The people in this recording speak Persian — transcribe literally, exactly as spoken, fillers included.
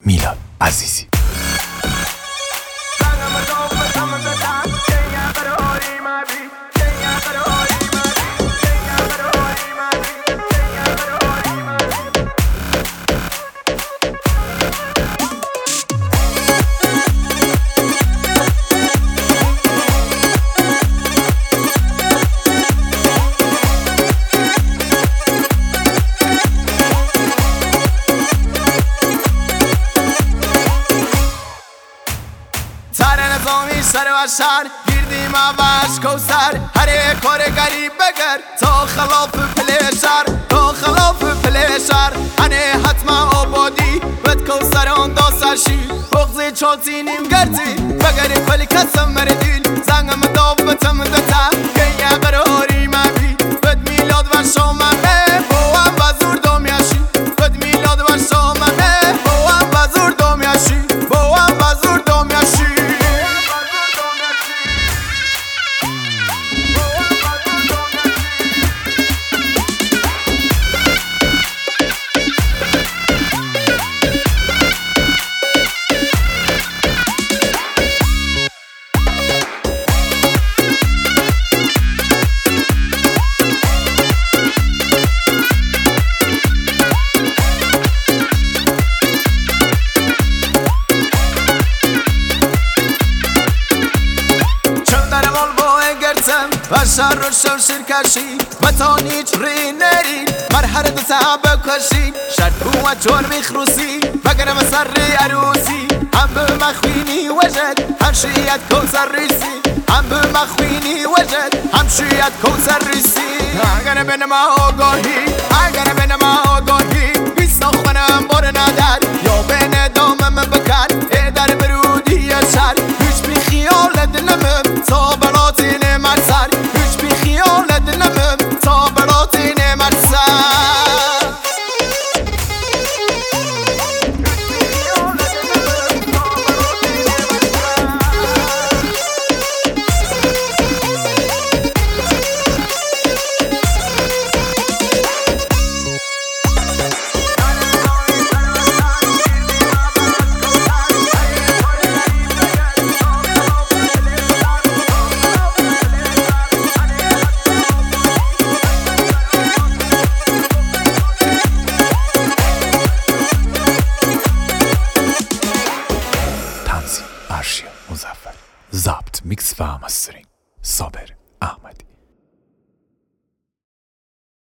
میلاد عزیزی. سر نظامی سر و شهر گیردیم عوش کوسر هر یک کار گریب بگر تا خلاف پلیشر تا خلاف پلیشر هنه حتما آبادی بد کوسر آن دا سرشی بغزی چالتی نیم گردی بگری کلی کسم مردیل زنگم داو بتم دتا گیه قراری مبی بد میلاد و شاممه بوام وزور دامیاشی بد میلاد و شاممه بوام وزور دامیاشی بوام وزور دامیاشی. و شر و شمشیر کشی و تا نیچ ری نری مرحر دو صحبه کشی شرط و چون میخروسی بگرم سر ری عروسی هم به مخوینی وجد هم شیعت کوسر ریسی هم به مخوینی وجد هم شیعت کوسر ریسی اگر به نما آگاهی اگر به نما آگاهی بیست خونم بار ندر یا به ندامم بکن ای در برودی شر هیچ بی خیال دلمم تا بلاتی نمرسر هیچ بی خیال دلمم تا بلاتی نمرسر. ارشیا مظفر. ضبط میکس و مسترینگ صابر.